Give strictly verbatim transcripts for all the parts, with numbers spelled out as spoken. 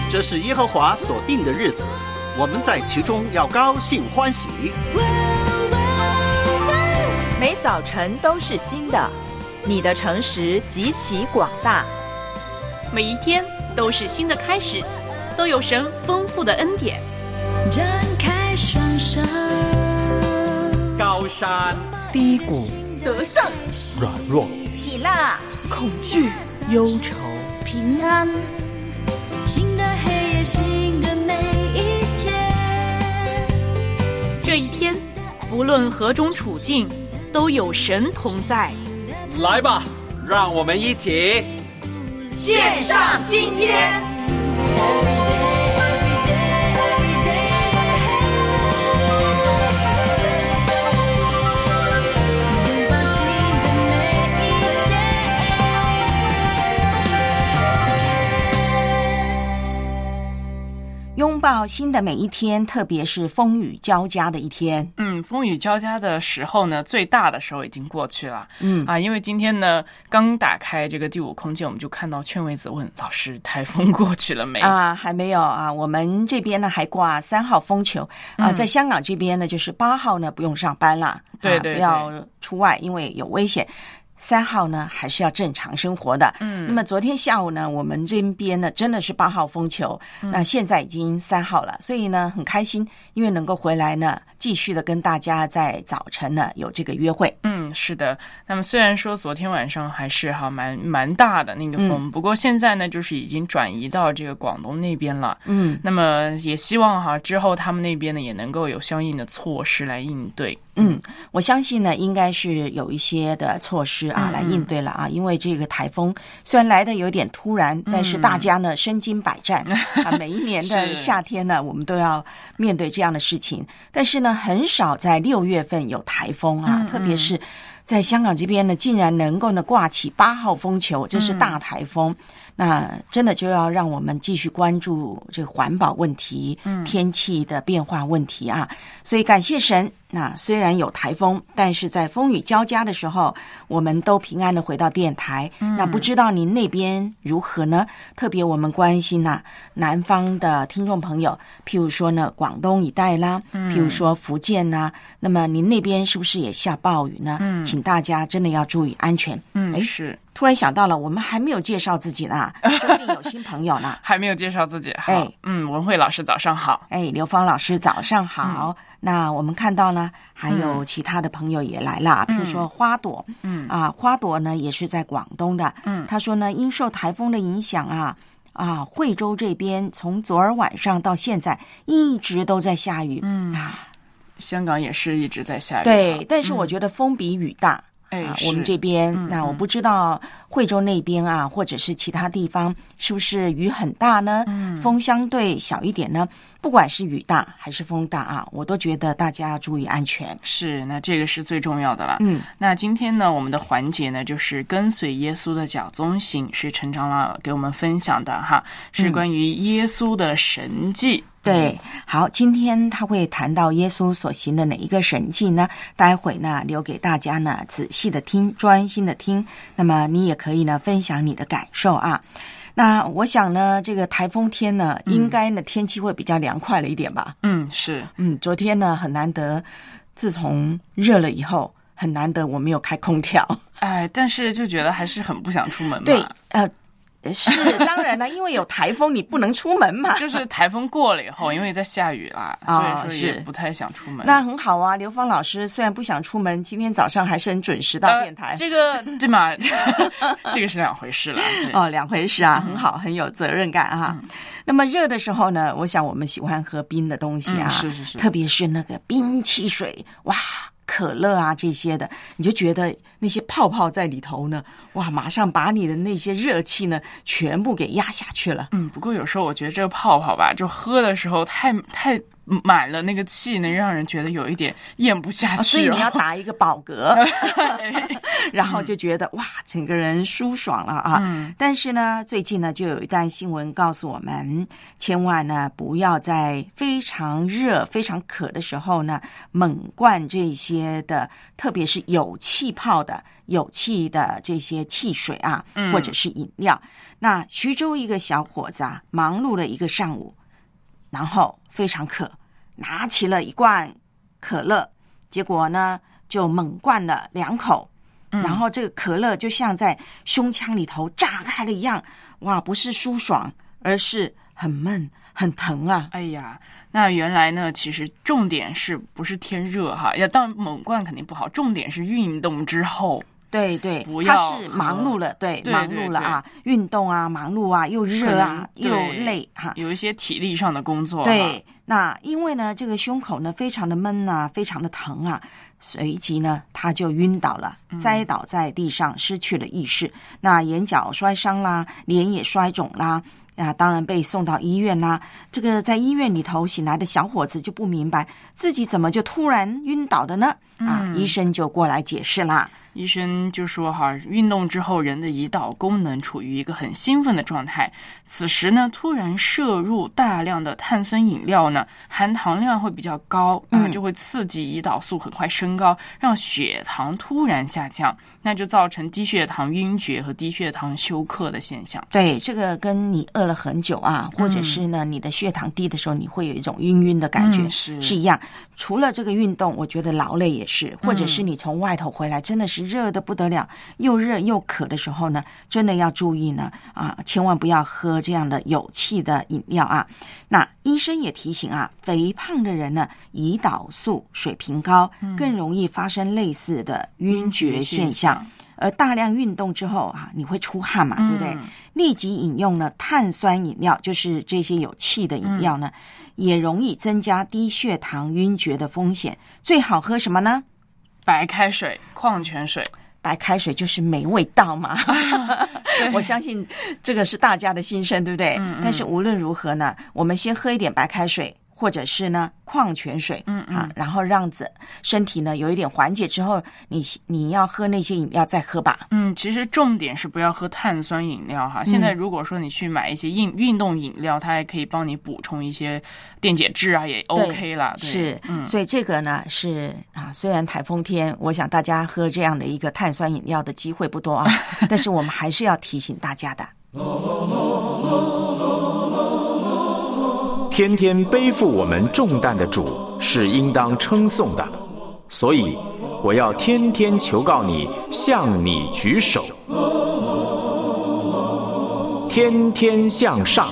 这是耶和华所定的日子，我们在其中要高兴欢喜。 每早晨都是新的，你的诚实极其广大。 每一天都是新的开始，都有神丰富的恩典。 展开双手， 高山低谷， 得胜软弱， 喜乐恐惧忧愁， 平安。 新的黑夜，新的每一天。 这一天不论何种处境，都有神同在。 来吧，让我们一起献上今天。 拥抱新的每一天，特别是风雨交加的一天。 嗯，风雨交加的时候呢，最大的时候已经过去了。 嗯啊，因为今天呢，刚打开这个第五空间，我们就看到劝慰子问老师：“台风过去了没？” 啊，还没有啊。我们这边呢还挂三号风球啊，在香港这边呢就是八号呢不用上班了， 对对对， 啊，不要出外，因为有危险。三号呢还是要正常生活的。嗯，那么昨天下午呢，我们这边呢真的是八号风球，嗯，那现在已经三号了，所以呢很开心，因为能够回来呢，继续的跟大家在早晨呢有这个约会。 嗯，是的。那么虽然说昨天晚上还是哈蛮蛮大的那个风， 嗯， 不过现在呢就是已经转移到这个广东那边了。 嗯， 那么也希望哈之后他们那边呢也能够有相应的措施来应对。 嗯，我相信呢应该是有一些的措施啊，嗯，来应对了啊，因为这个台风虽然来的有点突然，嗯，但是大家呢身经百战啊，每一年的夏天呢我们都要面对这样的事情，但是呢很少在六月份有台风啊，嗯，特别是在香港这边呢竟然能够呢挂起八号风球，这是大台风。嗯，那真的就要让我们继续关注这个环保问题，嗯，天气的变化问题啊。所以感谢神，那虽然有台风，但是在风雨交加的时候，我们都平安的回到电台。嗯，那不知道您那边如何呢？特别我们关心啊南方的听众朋友，譬如说呢广东一带啦，嗯，譬如说福建啦，那么您那边是不是也下暴雨呢？嗯，请大家真的要注意安全。 嗯，诶是。 突然想到了，我们还没有介绍自己呢，说不定有新朋友呢。 还没有介绍自己，好， 哎， 嗯，文慧老师早上好， 哎，刘芳老师早上好。嗯，那我们看到呢，还有其他的朋友也来了，嗯，比如说花朵，嗯啊，花朵呢也是在广东的，嗯，他说呢，因受台风的影响啊。啊，惠州这边从昨儿晚上到现在一直都在下雨，嗯啊， 香港也是一直在下雨， 对，但是我觉得风比雨大。 嗯哎， 啊，我们这边，嗯，那我不知道惠州那边啊，或者是其他地方，是不是雨很大呢？嗯，风相对小一点呢？不管是雨大还是风大啊，我都觉得大家要注意安全。 是，那这个是最重要的了。 嗯， 那今天呢，我们的环节呢，就是跟随耶稣的脚踪行，是陈长老给我们分享的哈，是关于耶稣的神迹。嗯， 对，好，今天他会谈到耶稣所行的哪一个神迹呢？待会呢，留给大家呢仔细的听，专心的听。那么你也可以呢分享你的感受啊。那我想呢，这个台风天呢，嗯，应该呢天气会比较凉快了一点吧？ 嗯，是， 嗯，昨天呢很难得，自从热了以后，很难得我没有开空调。 哎，但是就觉得还是很不想出门嘛。 对，呃。是，当然了，因为有台风，你不能出门嘛。 就是台风过了以后，因为在下雨啦， 哦， 所以说也不太想出门。 那很好啊，刘芳老师虽然不想出门，今天早上还是很准时到电台。 呃、这个对嘛？这个是两回事了。 哦，两回事啊，嗯，很好，很有责任感啊。嗯，那么热的时候呢，我想我们喜欢喝冰的东西啊， 嗯，是是是， 特别是那个冰汽水，哇！可乐啊这些的，你就觉得那些泡泡在里头呢，哇，马上把你的那些热气呢全部给压下去了。 嗯，不过有时候我觉得这个泡泡吧，就喝的时候太太满了那个气呢，让人觉得有一点咽不下去、哦啊、所以你要打一个饱嗝然后就觉得哇整个人舒爽了啊、嗯、但是呢最近呢就有一段新闻告诉我们，千万呢不要在非常热非常渴的时候呢猛灌这些的，特别是有气泡的有气的这些汽水啊、嗯、或者是饮料。那徐州一个小伙子啊忙碌了一个上午，然后非常渴，拿起了一罐可乐，结果呢就猛灌了两口、嗯、然后这个可乐就像在胸腔里头炸开了一样，哇，不是舒爽而是很闷很疼啊。 哎呀，那原来呢其实重点是不是天热哈，要当然猛灌肯定不好，重点是运动之后。 对对，他是忙碌了，对， 对忙碌了啊，运动啊，忙碌啊，又热啊，又累哈， 有一些体力上的工作。 对，那因为呢，这个胸口呢非常的闷啊，非常的疼啊，随即呢他就晕倒了，栽倒在地上，失去了意识。嗯、那眼角摔伤啦，脸也摔肿啦。啊，当然被送到医院啦。这个在医院里头醒来的小伙子就不明白自己怎么就突然晕倒的呢？啊，嗯、医生就过来解释啦。 医生就说哈，运动之后人的胰岛功能处于一个很兴奋的状态，此时呢突然摄入大量的碳酸饮料呢，含糖量会比较高啊、呃，就会刺激胰岛素很快升高，让血糖突然下降，那就造成低血糖晕厥和低血糖休克的现象。 对，这个跟你饿了很久啊，或者是呢、嗯、你的血糖低的时候，你会有一种晕晕的感觉、嗯、是, 是一样。除了这个运动，我觉得劳累也是，或者是你从外头回来真的是热的不得了，又热又渴的时候呢，真的要注意呢啊，千万不要喝这样的有气的饮料啊。那医生也提醒啊，肥胖的人呢，胰岛素水平高，更容易发生类似的晕厥现象。嗯，而大量运动之后啊，你会出汗嘛，对不对？嗯、立即饮用呢碳酸饮料，就是这些有气的饮料呢、嗯，也容易增加低血糖晕厥的风险。最好喝什么呢？ 白开水、矿泉水。 白开水就是没味道嘛我相信这个是大家的心声，对不对？嗯嗯，但是无论如何呢，我们先喝一点白开水，或者是呢矿泉水，嗯嗯啊，然后让子身体呢有一点缓解之后，你你要喝那些饮料再喝吧。 嗯，其实重点是不要喝碳酸饮料哈。现在如果说你去买一些运运动饮料，它还可以帮你补充一些电解质啊，也 OK 啦。对， 是，嗯，所以这个呢是啊，虽然台风天，我想大家喝这样的一个碳酸饮料的机会不多啊，但是我们还是要提醒大家的。 天天背负我们重担的主是应当称颂的，所以我要天天求告你，向你举手，天天向上。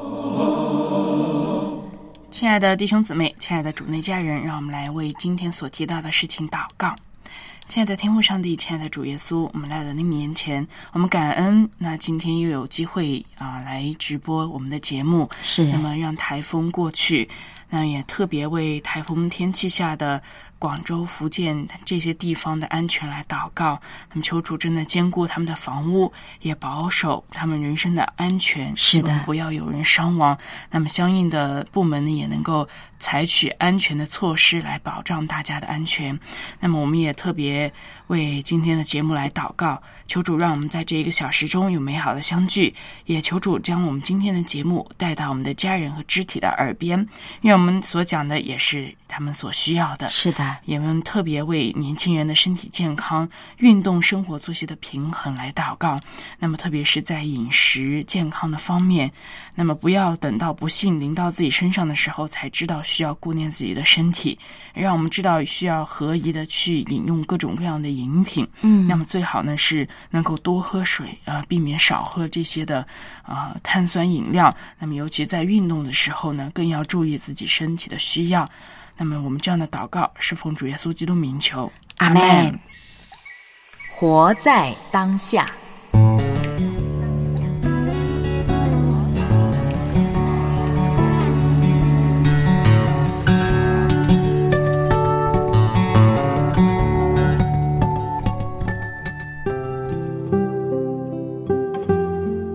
亲爱的弟兄姊妹，亲爱的主内家人，让我们来为今天所提到的事情祷告。亲爱的天父上帝，亲爱的主耶稣，我们来到你面前，我们感恩，那今天又有机会啊、呃、来直播我们的节目，是那么让台风过去，那也特别为台风天气下的广州、福建这些地方的安全来祷告。那么求主真的兼顾他们的房屋，也保守他们人身的安全， 是的， 不要有人伤亡。那么相应的部门呢，也能够采取安全的措施来保障大家的安全。那么我们也特别为今天的节目来祷告，求主让我们在这一个小时中有美好的相聚，也求主将我们今天的节目带到我们的家人和肢体的耳边，因为我们所讲的也是他们所需要的。 是的， 也们特别为年轻人的身体健康、运动、生活作息的平衡来祷告。那么特别是在饮食健康的方面，那么不要等到不幸临到自己身上的时候才知道需要顾念自己的身体，让我们知道需要合宜的去饮用各种各样的饮品。嗯，那么最好呢是能够多喝水，呃，避免少喝这些的呃碳酸饮料。那么尤其在运动的时候呢，更要注意自己身体的需要。那么我们这样的祷告是奉主耶稣基督名求， 阿们。活在当下。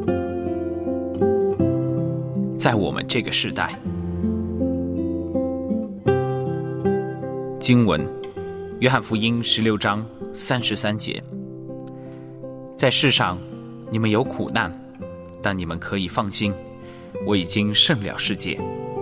在我们这个时代， 经文约翰福音十六章三十三节，在世上你们有苦难，但你们可以放心，我已经胜了世界。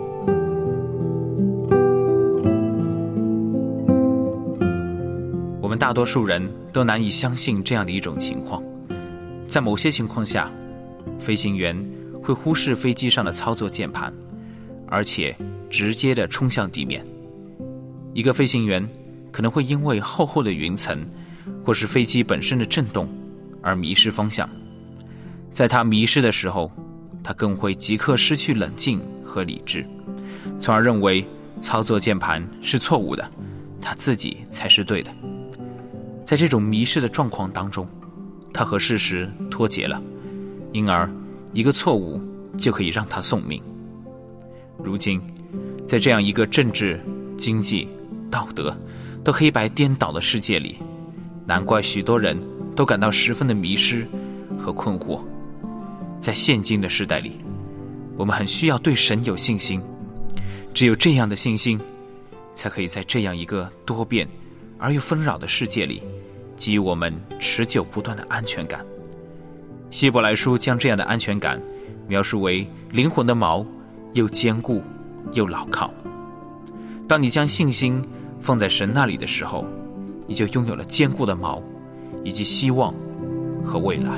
我们大多数人都难以相信这样的一种情况，在某些情况下，飞行员会忽视飞机上的操作键盘，而且直接地冲向地面。一个飞行员可能会因为厚厚的云层或是飞机本身的震动而迷失方向，在他迷失的时候，他更会即刻失去冷静和理智，从而认为操作键盘是错误的，他自己才是对的。在这种迷失的状况当中，他和事实脱节了，因而一个错误就可以让他送命。如今在这样一个政治、经济、道德都黑白颠倒的世界里，难怪许多人都感到十分的迷失和困惑。在现今的时代里，我们很需要对神有信心，只有这样的信心，才可以在这样一个多变而又纷扰的世界里，给予我们持久不断的安全感。希伯来书将这样的安全感描述为灵魂的锚，又坚固又牢靠。当你将信心放在神那里的时候，你就拥有了坚固的锚，以及希望和未来。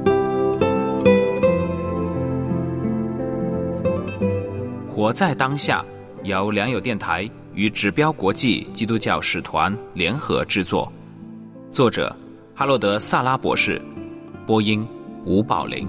活在当下由良友电台与指标国际基督教使团联合制作，作者哈洛德·萨拉博士，播音吴宝林。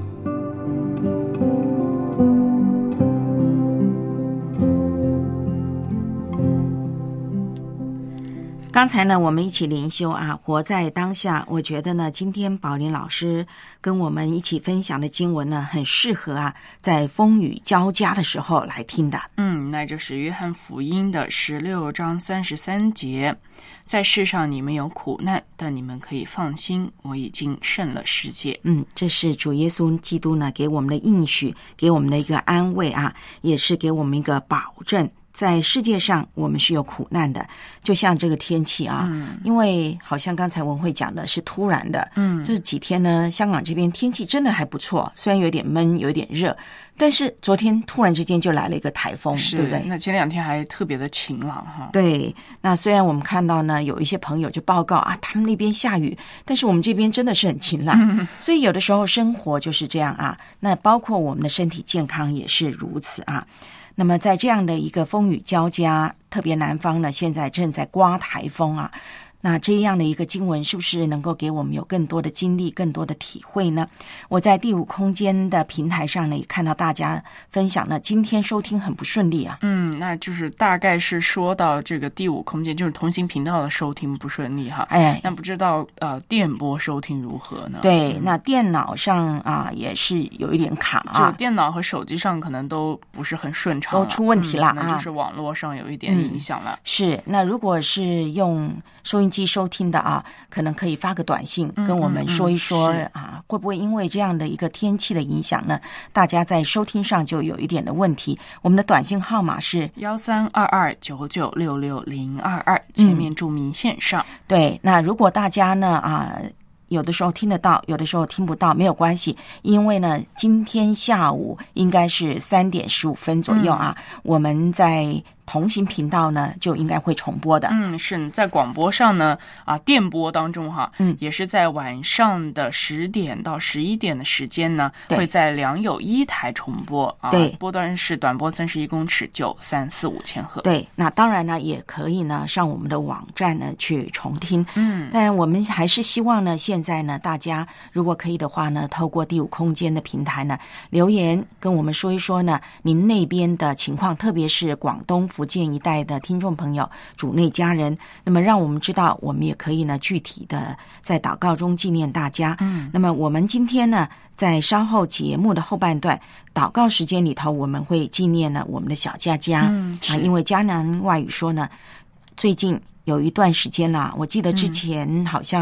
刚才呢，我们一起灵修啊，活在当下。我觉得呢，今天宝林老师跟我们一起分享的经文呢，很适合啊，在风雨交加的时候来听的。 嗯，那就是约翰福音的十六章三十三节，在世上你们有苦难，但你们可以放心，我已经胜了世界。 嗯，这是主耶稣基督呢给我们的应许，给我们的一个安慰啊，也是给我们一个保证。在世界上我们是有苦难的，就像这个天气啊、嗯、因为好像刚才文慧讲的是突然的，嗯，这几天呢香港这边天气真的还不错，虽然有点闷有点热，但是昨天突然之间就来了一个台风，对不对？ 那前两天还特别的晴朗哈。 对，那虽然我们看到呢有一些朋友就报告啊他们那边下雨，但是我们这边真的是很晴朗、嗯、所以有的时候生活就是这样啊，那包括我们的身体健康也是如此啊。那么在这样的一个风雨交加，特别南方呢现在正在刮台风啊，那这样的一个经文是不是能够给我们有更多的经历，更多的体会呢？我在第五空间的平台上呢也看到大家分享呢，今天收听很不顺利啊。 嗯，那就是大概是说到这个第五空间，就是同行频道的收听不顺利哈。哎，那不知道呃电波收听如何呢？ 对，嗯、那电脑上啊也是有一点卡啊， 就电脑和手机上可能都不是很顺畅， 都出问题了、 嗯、那就是网络上有一点影响了。 嗯、是，那如果是用收音机收听的啊，可能可以发个短信跟我们说一说、嗯嗯、啊，会不会因为这样的一个天气的影响呢，大家在收听上就有一点的问题。我们的短信号码是幺三二二九九六六零二二，前面注明线上、 嗯、对，那如果大家呢啊有的时候听得到，有的时候听不到，没有关系，因为呢今天下午应该是三点十五分左右啊、嗯、我们在同行频道呢就应该会重播的。 嗯，是在广播上呢啊电波当中哈，嗯，也是在晚上的十点到十一点的时间呢，会在良友一台重播啊， 对， 波段是短波三十一公尺九三四五千赫。 对，那当然呢也可以呢上我们的网站呢去重听。嗯，但我们还是希望呢现在呢大家如果可以的话呢，透过第五空间的平台呢留言跟我们说一说呢您那边的情况，特别是广东福建一带的听众朋友主内家人，那么让我们知道，我们也可以呢具体的在祷告中纪念大家。嗯，那么我们今天呢在稍后节目的后半段祷告时间里头，我们会纪念呢我们的小佳佳、嗯、啊，因为迦南外语说呢最近有一段时间啦，我记得之前好像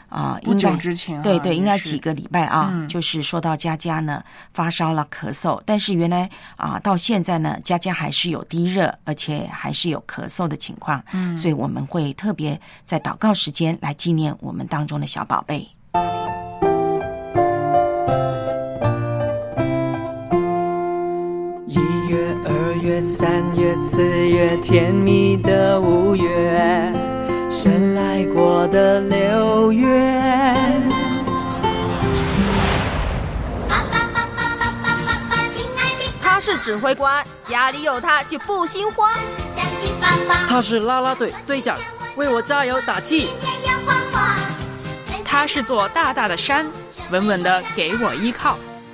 啊、呃， 不久之前、啊， 对对，应该几个礼拜啊、 嗯， 就是说到佳佳呢发烧了、咳嗽，但是原来啊、呃、到现在呢，佳佳还是有低热，而且还是有咳嗽的情况，嗯，所以我们会特别在祷告时间来纪念我们当中的小宝贝。 一月、二月、三月、四月，甜蜜的五月，深来过的六月。 他是指挥官，家里有他就不心慌。 他是啦啦队队长，为我加油打气。 他是座大大的山，稳稳的给我依靠。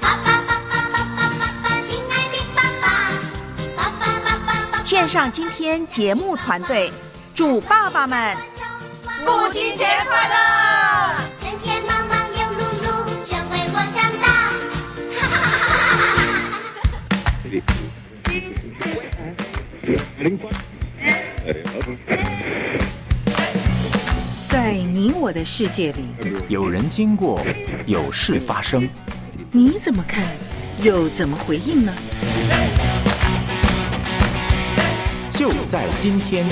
线上今天节目团队祝爸爸们父亲节快乐！ 整天忙忙又碌碌，全为我长大。 在你我的世界里， 有人经过，有事发生， 你怎么看，又怎么回应呢？ 就在今天。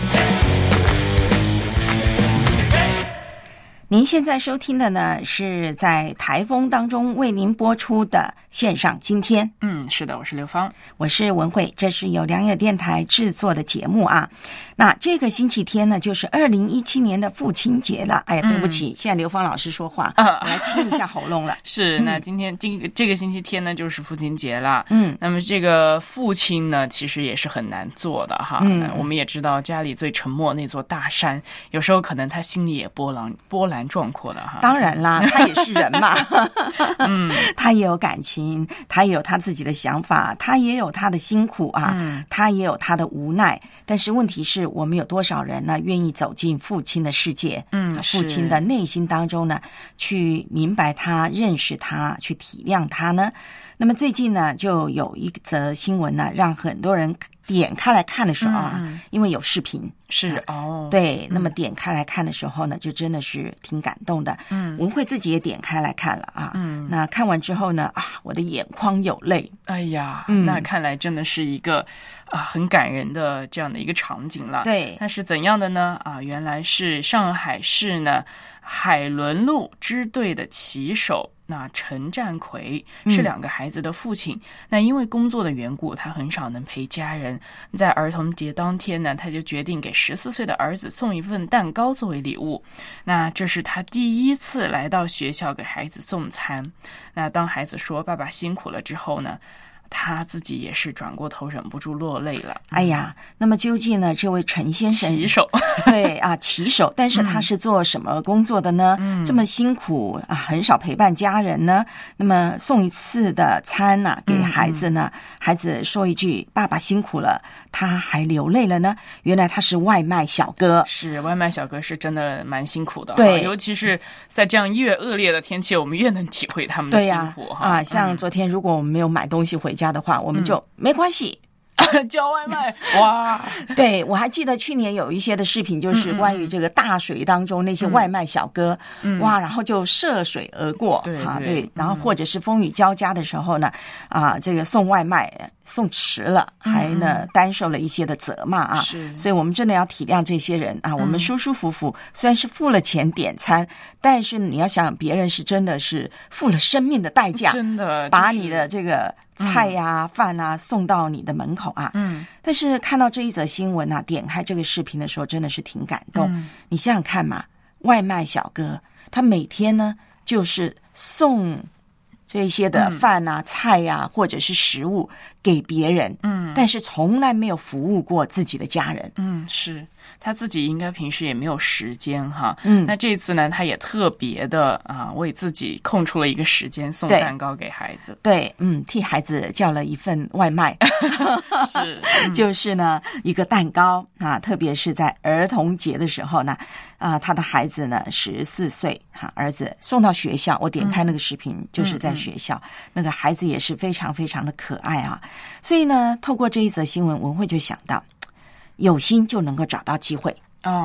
您现在收听的呢，是在台风当中为您播出的线上今天。 嗯，是的，我是刘芳， 我是文慧，这是由良友电台制作的节目啊。那这个星期天呢，就是二零一七年的父亲节了。哎呀，对不起，嗯、现在刘芳老师说话，啊、我来清一下喉咙了。 是，那今天今、嗯、这个星期天呢，就是父亲节了。 嗯， 那么这个父亲呢，其实也是很难做的哈。嗯，我们也知道家里最沉默那座大山，有时候可能他心里也波澜波澜壮阔的哈。 当然啦，他也是人嘛。嗯，他也有感情，他也有他自己的想法，他也有他的辛苦啊，嗯、他也有他的无奈。但是问题是我们有多少人呢，愿意走进父亲的世界？嗯，父亲的内心当中呢，去明白他、认识他、去体谅他呢？那么最近呢，就有一则新闻呢，让很多人点开来看的时候啊，嗯、因为有视频。 是哦， 对，那么点开来看的时候呢，就真的是挺感动的。嗯，文慧自己也点开来看了啊。嗯，那看完之后呢，啊，我的眼眶有泪。 哎呀，嗯、那看来真的是一个啊很感人的这样的一个场景了。 对， 那是怎样的呢？啊，原来是上海市呢海伦路支队的旗手。那陈占奎是两个孩子的父亲、嗯、那因为工作的缘故，他很少能陪家人。在儿童节当天呢，他就决定给十四岁的儿子送一份蛋糕作为礼物。那这是他第一次来到学校给孩子送餐。那当孩子说爸爸辛苦了之后呢，他自己也是转过头忍不住落泪了。 哎呀，那么究竟呢，这位陈先生骑手对啊，骑手，但是他是做什么工作的呢？嗯、这么辛苦啊，很少陪伴家人呢。那么送一次的餐呢、啊，给孩子呢，嗯、孩子说一句“爸爸辛苦了”，他还流泪了呢。原来他是外卖小哥， 是外卖小哥是真的蛮辛苦的。 对， 尤其是在这样越恶劣的天气，我们越能体会他们的辛苦哈、 啊。啊，像昨天如果我们没有买东西回家的话，我们就、嗯、没关系。 叫外卖哇！ 对，我还记得去年有一些的视频，就是关于这个大水当中那些外卖小哥，嗯、哇，然后就涉水而过， 对啊，对，然后或者是风雨交加的时候呢，啊，这个送外卖送迟了，还呢担受了一些的责骂啊， 是， 所以我们真的要体谅这些人啊，我们舒舒服服，虽然是付了钱点餐，但是你要想想，别人是真的是付了生命的代价， 真的把你的这个菜呀、啊、饭啊送到你的门口啊。 嗯， 但是看到这一则新闻啊，点开这个视频的时候，真的是挺感动。 嗯、 你想想看嘛，外卖小哥他每天呢就是送这些的饭啊、嗯、菜呀、啊，或者是食物给别人， 嗯， 但是从来没有服务过自己的家人。 嗯，是。他自己应该平时也没有时间哈， 嗯， 那这次呢，他也特别的啊，为自己空出了一个时间送蛋糕给孩子。 对，嗯，替孩子叫了一份外卖， 是， 嗯、就是呢一个蛋糕啊，特别是在儿童节的时候呢，啊，他的孩子呢十四岁哈，儿子送到学校，我点开那个视频，嗯、就是在学校，嗯嗯，那个孩子也是非常非常的可爱啊，所以呢，透过这一则新闻，文慧就想到。有心就能够找到机会啊、哦！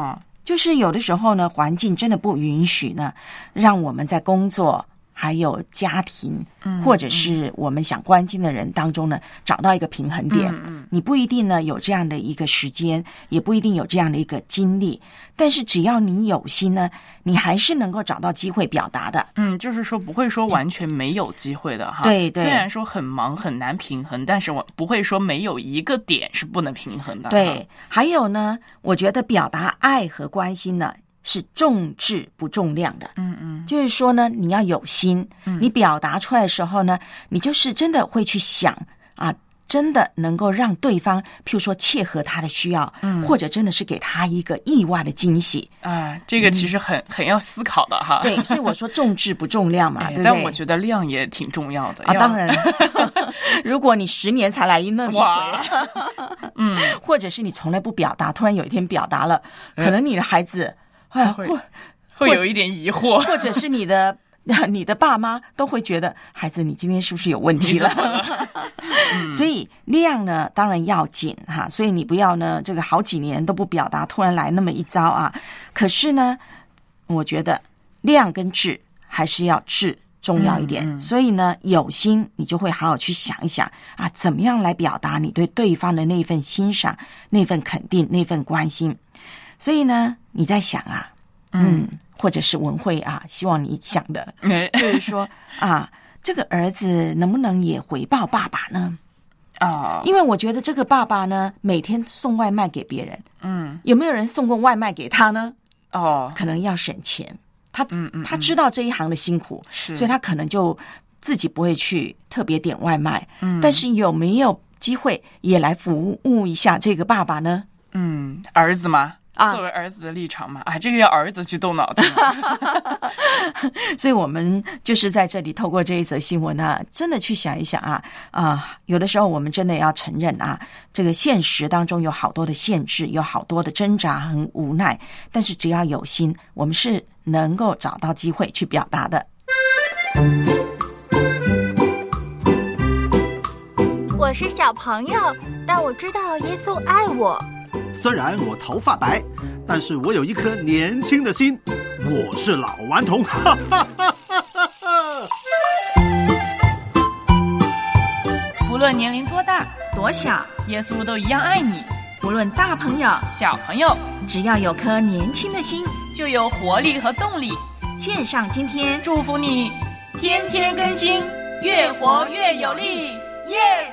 就是有的时候呢，环境真的不允许呢，让我们在工作还有家庭， 嗯， 或者是我们想关心的人当中呢，找到一个平衡点。 嗯嗯， 你不一定呢有这样的一个时间，也不一定有这样的一个精力，但是只要你有心呢，你还是能够找到机会表达的。 嗯，就是说不会说完全没有机会的哈。 对对， 虽然说很忙很难平衡，但是我不会说没有一个点是不能平衡的。 对，还有呢，我觉得表达爱和关心呢，是重质不重量的。 嗯嗯， 就是说呢，你要有心， 嗯， 你表达出来的时候呢，你就是真的会去想啊，真的能够让对方，譬如说切合他的需要， 嗯， 或者真的是给他一个意外的惊喜啊，这个其实很、嗯、很要思考的哈。 对，所以我说重质不重量嘛， 哎、 对不对？ 但我觉得量也挺重要的啊，当然，如果你十年才来一那哇，嗯， 或者是你从来不表达，突然有一天表达了，可能你的孩子。 啊，会会有一点疑惑， 或者是你的你的爸妈都会觉得孩子你今天是不是有问题了？嗯、所以量呢当然要紧哈，所以你不要呢这个好几年都不表达，突然来那么一招啊。可是呢，我觉得量跟质还是要质重要一点，嗯嗯，所以呢有心你就会好好去想一想啊，怎么样来表达你对对方的那份欣赏、那份肯定、那份关心。所以呢，你在想啊，嗯，或者是文慧啊，希望你想的，嗯、就是说啊，这个儿子能不能也回报爸爸呢？ 啊、哦， 因为我觉得这个爸爸呢，每天送外卖给别人， 嗯， 有没有人送过外卖给他呢？ 哦， 可能要省钱，他嗯嗯嗯他知道这一行的辛苦，所以他可能就自己不会去特别点外卖， 嗯， 但是有没有机会也来服务一下这个爸爸呢？ 嗯，儿子吗？啊，作为儿子的立场嘛，啊，这个要儿子去动脑筋。 所以我们就是在这里透过这一则新闻呢，真的去想一想啊啊，有的时候我们真的要承认啊，这个现实当中有好多的限制，有好多的挣扎和无奈，但是只要有心，我们是能够找到机会去表达的。 我是小朋友，但我知道耶稣爱我。 虽然我头发白，但是我有一颗年轻的心。我是老顽童，哈哈哈哈哈！ 不论年龄多大多小， 耶稣都一样爱你。 不论大朋友小朋友， 只要有颗年轻的心， 就有活力和动力。 线上今天祝福你， 天天更新，越活越有力。Yes。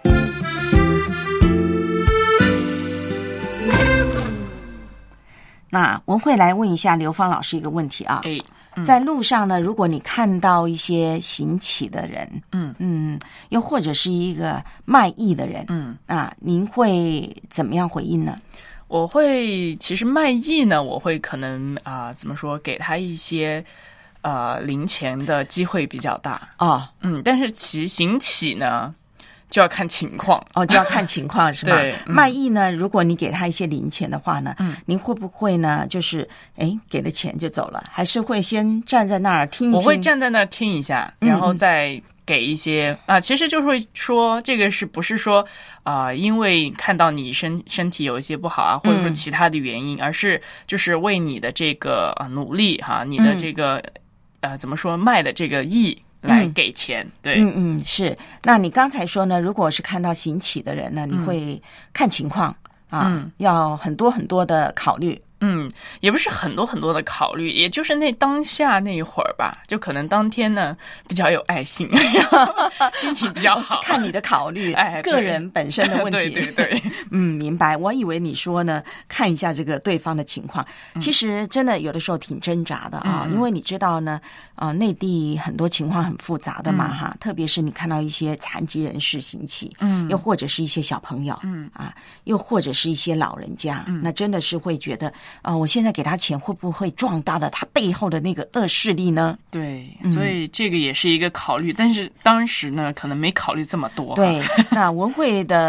那文慧来问一下刘芳老师一个问题啊， 哎嗯、 在路上呢，如果你看到一些行乞的人， 嗯嗯，又或者是一个卖艺的人， 嗯啊，您会怎么样回应呢？ 我会，其实卖艺呢，我会可能啊、呃，怎么说，给他一些呃零钱的机会比较大哦， 嗯，但是骑行乞呢，就要看情况哦，就要看情况是吧？ 对，嗯、 卖艺呢，如果你给他一些零钱的话呢， 嗯， 您会不会呢？就是哎，给了钱就走了，还是会先站在那儿听一听？ 我会站在那儿听一下，然后再给一些啊、嗯呃，其实就是会说这个是不是说啊、呃，因为看到你身身体有一些不好啊，或者说其他的原因，嗯、而是就是为你的这个呃努力哈，你的这个、嗯、呃怎么说卖的这个艺。来给钱，嗯、对， 嗯嗯，是。那你刚才说呢，如果是看到行乞的人呢，你会看情况、嗯、啊、嗯，要很多很多的考虑。 嗯，也不是很多很多的考虑，也就是那当下那一会儿吧，就可能当天呢比较有爱心，心情比较好， 是看你的考虑， 哎， 个人本身的问题。 对对对， 嗯，明白。我以为你说呢，看一下这个对方的情况，其实真的有的时候挺挣扎的啊， 嗯、 因为你知道呢，啊、呃，内地很多情况很复杂的嘛，哈、嗯，特别是你看到一些残疾人士行乞， 嗯， 又或者是一些小朋友， 嗯啊，又或者是一些老人家， 嗯， 那真的是会觉得。啊、呃，我现在给他钱，会不会壮大了他背后的那个恶势力呢？ 对，所以这个也是一个考虑，嗯、但是当时呢，可能没考虑这么多。 对，那文慧的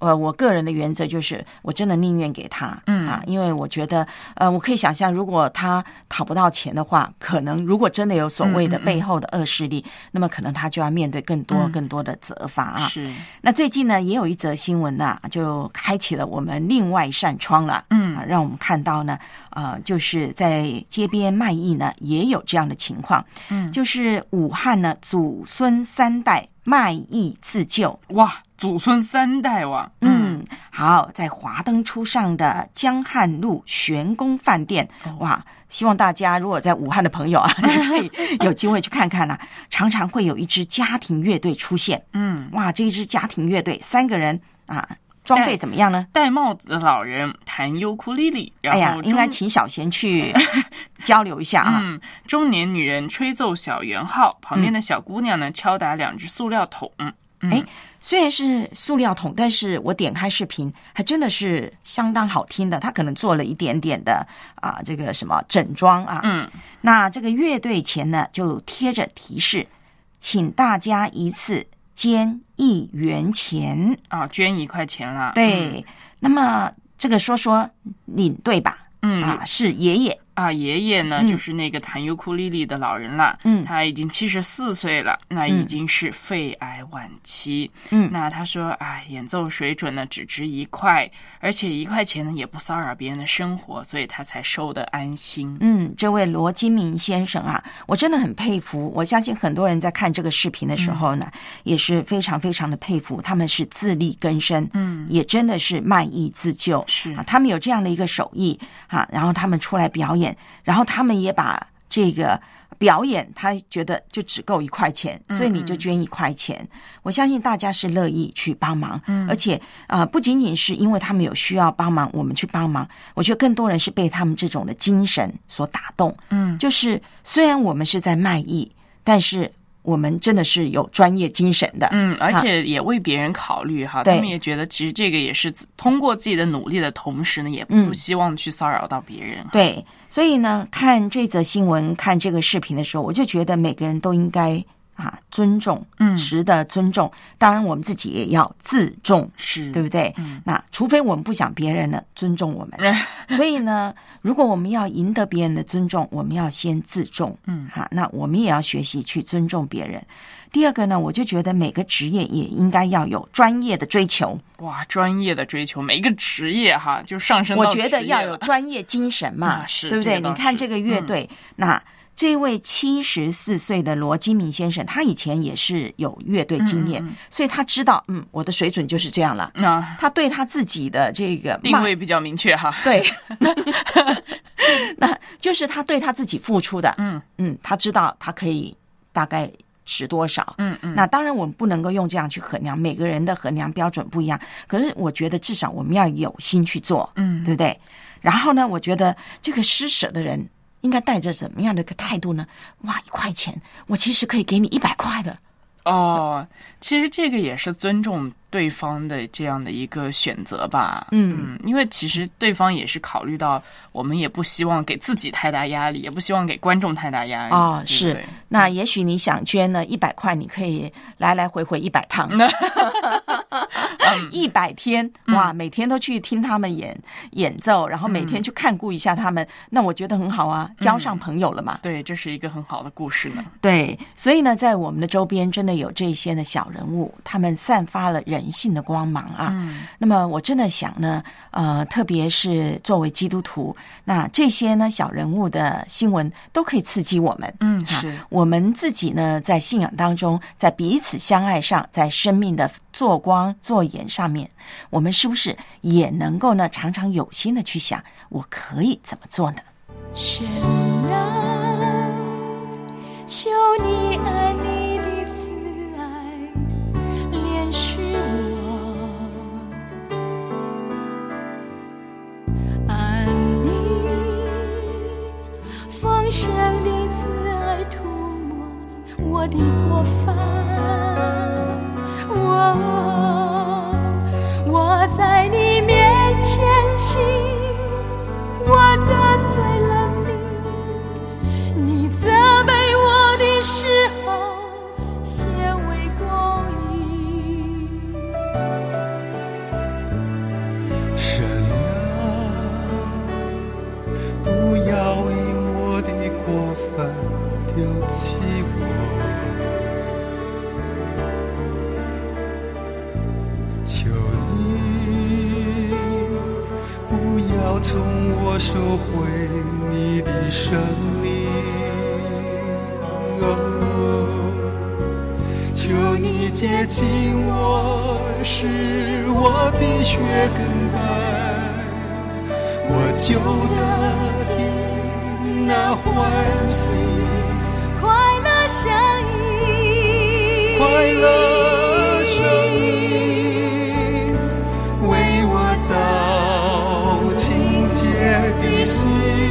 呃，我个人的原则就是，我真的宁愿给他， 嗯啊，因为我觉得，呃，我可以想象，如果他讨不到钱的话，可能如果真的有所谓的背后的恶势力，嗯嗯嗯那么可能他就要面对更多、嗯、更多的责罚啊。 是。 那最近呢，也有一则新闻呢、啊，就开启了我们另外一扇窗了， 嗯， 啊，让我们看到呢，呃，就是在街边卖艺呢，也有这样的情况， 嗯， 就是武汉呢，祖孙三代卖艺自救， 哇。祖孙三代哇， 嗯，好，在华灯初上的江汉路玄宫饭店，哦、哇，希望大家如果在武汉的朋友啊，你可以有机会去看看啊，常常会有一支家庭乐队出现， 嗯， 哇，这一支家庭乐队三个人啊，装备怎么样呢？ 戴帽子的老人弹尤克里里，然后哎呀，应该请小贤去交流一下啊。 嗯，中年女人吹奏小圆号，旁边的小姑娘呢、嗯、敲打两只塑料桶。嗯， 哎，虽然是塑料桶，但是我点开视频，还真的是相当好听的。他可能做了一点点的啊，这个什么整装啊。 嗯， 那这个乐队前呢就贴着提示，请大家一次捐一元钱啊，捐一块钱啦。 对，嗯、那么这个说说领队吧。 嗯啊，是爷爷啊，爷爷呢、嗯、就是那个弹尤克里里的老人了。 嗯， 他已经七十四岁了，那已经是肺癌晚期。 嗯， 那他说，哎，演奏水准呢只值一块，而且一块钱呢也不骚扰别人的生活，所以他才收得安心。 嗯，这位罗金明先生啊，我真的很佩服。我相信很多人在看这个视频的时候呢，嗯、也是非常非常的佩服。他们是自力更生， 嗯， 也真的是卖艺自救。 是啊，他们有这样的一个手艺。啊，然后他们出来表演，然后他们也把这个表演，他觉得就只够一块钱，所以你就捐一块钱。嗯嗯我相信大家是乐意去帮忙， 嗯， 而且啊、呃，不仅仅是因为他们有需要帮忙，我们去帮忙，我觉得更多人是被他们这种的精神所打动。 嗯， 就是虽然我们是在卖艺，但是我们真的是有专业精神的， 嗯，而且也为别人考虑哈，他们也觉得其实这个也是通过自己的努力的同时呢，也不希望去骚扰到别人。 嗯、对，所以呢，看这则新闻、看这个视频的时候，我就觉得每个人都应该啊尊重， 嗯， 值得尊重。当然，我们自己也要自重， 是对不对？ 嗯， 那除非我们不想别人呢尊重我们，所以呢，如果我们要赢得别人的尊重，我们要先自重， 嗯， 哈，那我们也要学习去尊重别人。第二个呢，我就觉得每个职业也应该要有专业的追求。 哇，专业的追求，每一个职业哈，就上升到我觉得要有专业精神嘛， 是对不对？ 这个你看这个乐队，嗯、那这位七十四岁的罗金明先生，他以前也是有乐队经验， 嗯嗯所以他知道，嗯，我的水准就是这样了。 那他对他自己的这个定位比较明确哈， 对，那就是他对他自己付出的， 嗯嗯，他知道他可以大概值多少， 嗯嗯， 那当然我们不能够用这样去衡量，每个人的衡量标准不一样。可是我觉得至少我们要有心去做， 嗯， 对不对？然后呢，我觉得这个施舍的人应该带着怎么样的一个态度呢？哇，一块钱，我其实可以给你一百块的。 哦，其实这个也是尊重对方的这样的一个选择吧。 嗯， 因为其实对方也是考虑到我们也不希望给自己太大压力，也不希望给观众太大压力。 哦， 对对是。那也许你想捐呢，一百块你可以来来回回一百趟，一百天哇，每天都去听他们演演奏，然后每天去看顾一下他们，那我觉得很好啊，交上朋友了嘛。 嗯、对，这是一个很好的故事呢。 对，所以呢，在我们的周边真的有这些的小人物，他们散发了人性的光芒啊。 嗯， 那么我真的想呢，呃，特别是作为基督徒，那这些呢小人物的新闻都可以刺激我们。 嗯，是、 啊、我们自己呢，在信仰当中，在彼此相爱上，在生命的做光做盐上面，我们是不是也能够呢，常常有心的去想，我可以怎么做呢？ 神啊，求你按你的慈爱怜恤我，按你丰盛的慈爱涂抹我的过犯。我我在你面前行，我得罪了你，你责备我的时候显为公义。 从我收回你的生命，哦，求你接近我，使我比雪更白，我就得听那欢喜快乐声音， 快乐声音，为我造清洁的心，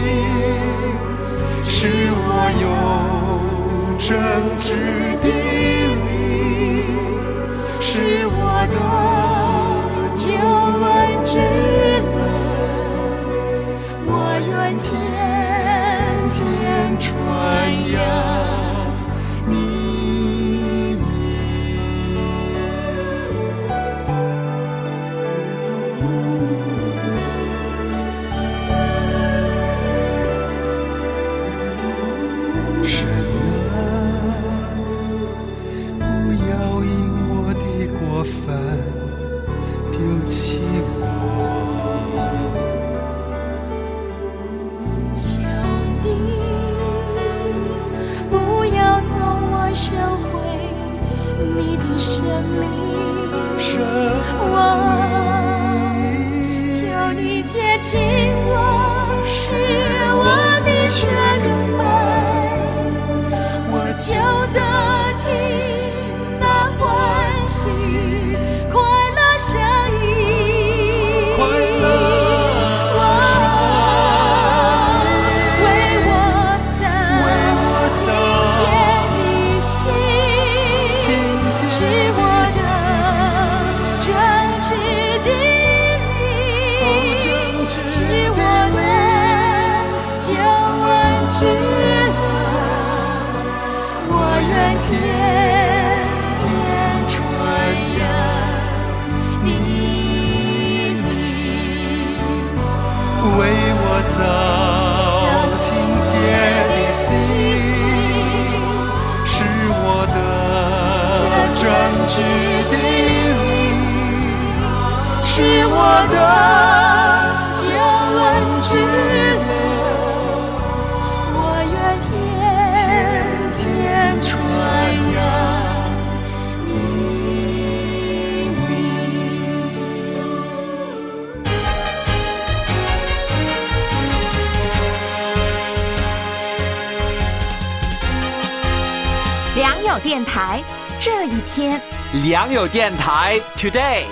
使我有正直的灵，使我的救恩之乐，我愿天天传扬你名。神啊，不要因我的过犯丢弃我， 求你不要从我收回你的生命，我求你接近我，使我比雪更白，我就得听那欢喜快乐声音， 快乐天天传扬你名，为我造清洁的心，使我的正直的灵，使我的救恩之乐，我愿天天传良友电台这一天， 良友电台 Today。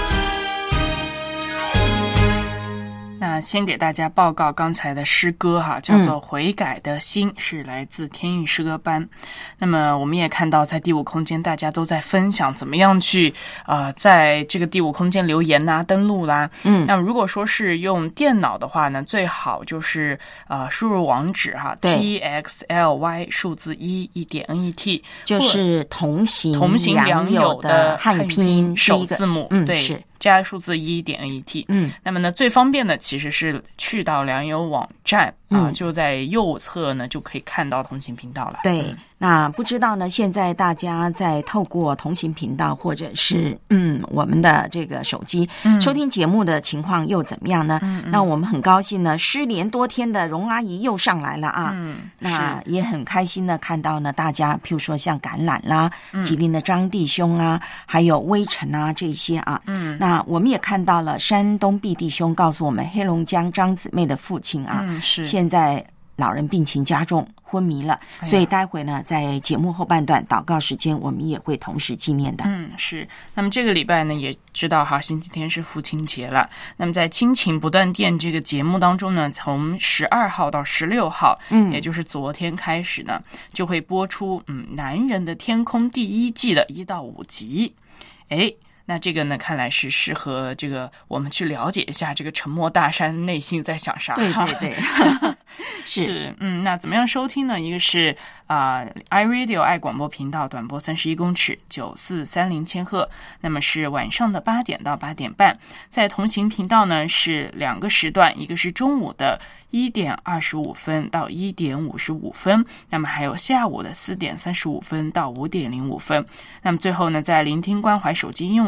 那先给大家报告刚才的诗歌哈，叫做《悔改的心》，是来自天韵诗歌班。那么我们也看到，在第五空间大家都在分享怎么样去呃，在这个第五空间留言啦、登录啦。嗯，那么如果说是用电脑的话呢，最好就是呃输入网址哈 ，t x l y 数字一一点 n e t， 就是同行同行良友的汉语拼音首字母， 嗯， 对， 是。 加数字一点 n e t， 嗯， 那么呢，最方便的其实是去到良友网站啊、嗯，就在右侧呢就可以看到同行频道了。 对， 嗯、 那不知道呢，现在大家在透过同行频道或者是嗯我们的这个手机、嗯、收听节目的情况又怎么样呢？嗯嗯那我们很高兴呢，失联多天的荣阿姨又上来了啊，嗯，那也很开心的看到呢，大家譬如说像橄榄啦、嗯、吉林的张弟兄啊，还有微尘啊这些啊，嗯，那。那我们也看到了山东毕弟兄告诉我们，黑龙江张姊妹的父亲啊， 嗯、是现在老人病情加重，昏迷了，哎、所以待会呢，在节目后半段祷告时间，我们也会同时纪念的。 嗯，是。那么这个礼拜呢，也知道哈，星期天是父亲节了。那么在亲情不断电这个节目当中呢，从十二号到十六号，嗯，也就是昨天开始呢，就会播出嗯《男人的天空》第一季的一到五集，哎。那这个呢，看来是适合这个我们去了解一下这个沉默大山内心在想啥。 对对对， 是, 是嗯，那怎么样收听呢？一个是啊、呃、，iRadio 爱广播频道短波三十一公尺九四三零千赫，那么是晚上的八点到八点半。在同行频道呢是两个时段，一个是中午的一点二十五分到一点五十五分，那么还有下午的四点三十五分到五点零五分。那么最后呢，在聆听关怀手机应用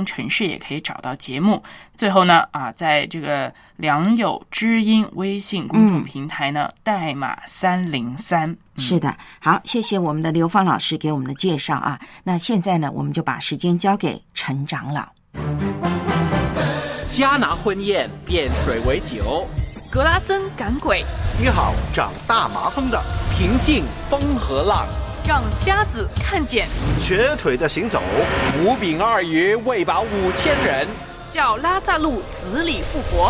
中城市也可以找到节目。最后呢，啊，在这个良友知音微信公众平台呢，嗯、代码三零三。 是的，好，谢谢我们的刘芳老师给我们的介绍啊。那现在呢，我们就把时间交给陈长老。 迦拿婚宴变水为酒， 格拉森赶鬼， 约好长大麻风的， 平静风和浪， 让瞎子看见， 瘸腿的行走， 五饼二鱼喂饱五千人， 叫拉撒路死里复活。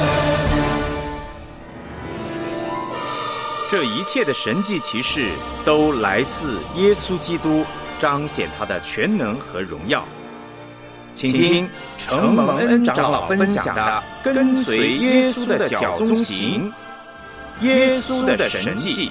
这一切的神迹奇事都来自耶稣基督，彰显他的全能和荣耀。请听承蒙恩长老分享的《跟随耶稣的脚踪行》，耶稣的神迹。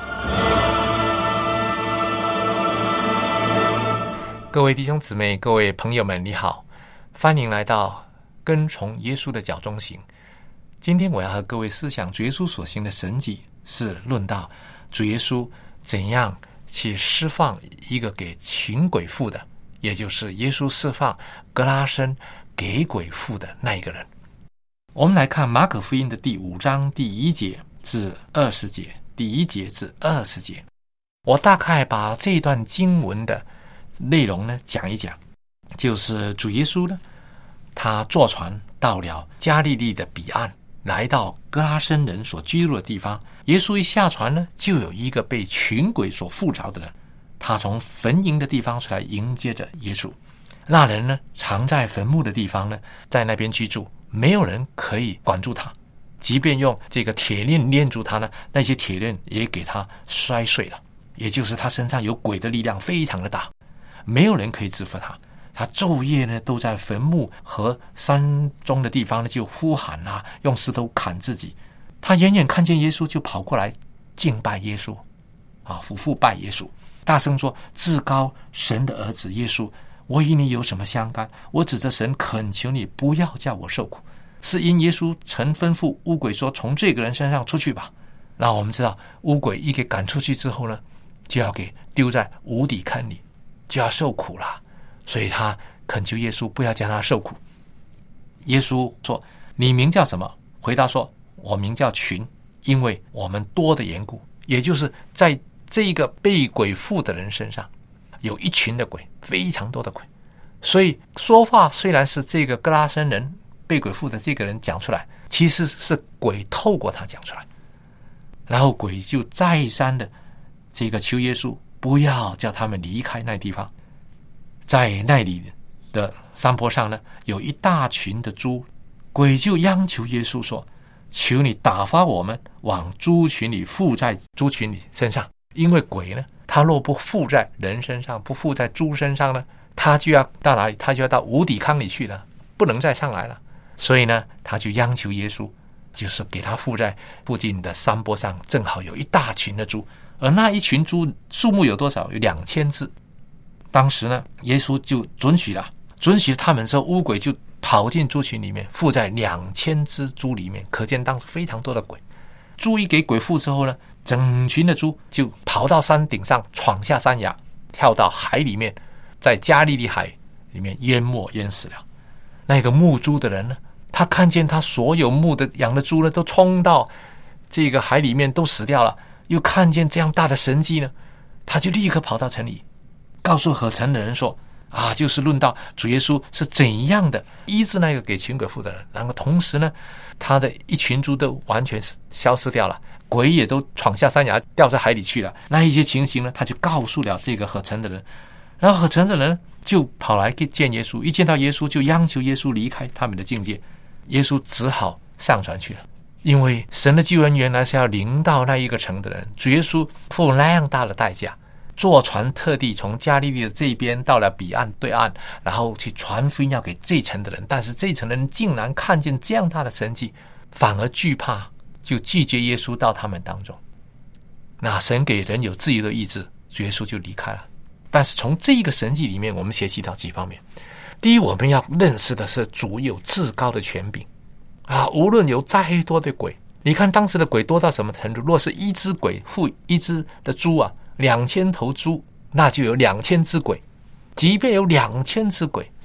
各位弟兄姊妹，各位朋友们，你好，欢迎来到跟从耶稣的脚踪行。今天我要和各位思想主耶稣所行的神迹，是论到主耶稣怎样去释放一个给群鬼附的，也就是耶稣释放格拉森给鬼附的那一个人。我们来看马可福音的第五章第一节至二十节，第一节至二十节。我大概把这段经文的内容呢讲一讲，就是主耶稣呢，他坐船到了加利利的彼岸，来到格拉森人所居住的地方。耶稣一下船呢，就有一个被群鬼所附着的人，他从坟茔的地方出来迎接着耶稣。那人呢，藏在坟墓的地方呢，在那边居住，没有人可以管住他，即便用这个铁链链住他呢，那些铁链也给他摔碎了，也就是他身上有鬼的力量非常的大，没有人可以制服他。他昼夜呢都在坟墓和山中的地方呢就呼喊啊，用石头砍自己。他远远看见耶稣，就跑过来敬拜耶稣啊，俯伏拜耶稣，大声说：至高神的儿子耶稣，我与你有什么相干？我指着神恳求你，不要叫我受苦。是因耶稣曾吩咐污鬼说：从这个人身上出去吧。那我们知道，污鬼一给赶出去之后呢，就要给丢在无底坑里，就要受苦了。所以他恳求耶稣不要叫他受苦。耶稣说：你名叫什么？回答说：我名叫群，因为我们多的缘故。也就是在这个被鬼附的人身上有一群的鬼，非常多的鬼。所以说话虽然是这个格拉森人被鬼附的这个人讲出来，其实是鬼透过他讲出来。然后鬼就再三的这个求耶稣不要叫他们离开那地方。在那里的山坡上呢，有一大群的猪，鬼就央求耶稣说：求你打发我们往猪群里附在猪群里身上。因为鬼呢，他若不附在人身上，不附在猪身上呢，他就要到哪里？他就要到无底坑里去了，不能再上来了。所以呢，他就央求耶稣，就是给他附在附近的山坡上，正好有一大群的猪。而那一群猪数目有多少？有两千只。当时呢，耶稣就准许了，准许他们之后，污鬼就跑进猪群里面，附在两千只猪里面。可见当时非常多的鬼。猪一给鬼附之后呢，整群的猪就跑到山顶上，闯下山崖，跳到海里面，在加利利海里面淹没淹死了。那个牧猪的人呢，他看见他所有牧的养的猪呢都冲到这个海里面都死掉了，又看见这样大的神迹呢，他就立刻跑到城里，告诉合城的人说：啊，就是论到主耶稣是怎样的医治那个给群鬼附的人。然后同时呢，他的一群猪都完全消失掉了，鬼也都闯下山崖掉在海里去了。那一些情形呢，他就告诉了这个合城的人。然后合城的人就跑来见耶稣，一见到耶稣就央求耶稣离开他们的境界。耶稣只好上船去了，因为神的救恩原来是要临到那一个城的人。主耶稣付那样大的代价，坐船特地从加利利的这边到了彼岸对岸，然后去传福音要给这城的人。但是这城的人竟然看见这样大的神迹，反而惧怕，就拒绝耶稣到他们当中。那神给人有自由的意志，主耶稣就离开了。但是从这一个神迹里面，我们学习到几方面。第一，我们要认识的是主有至高的权柄啊！无论有再多的鬼，你看当时的鬼多到什么程度？若是一只鬼附一只的猪啊，两千头猪，那就有两千只鬼。即便有两千只鬼，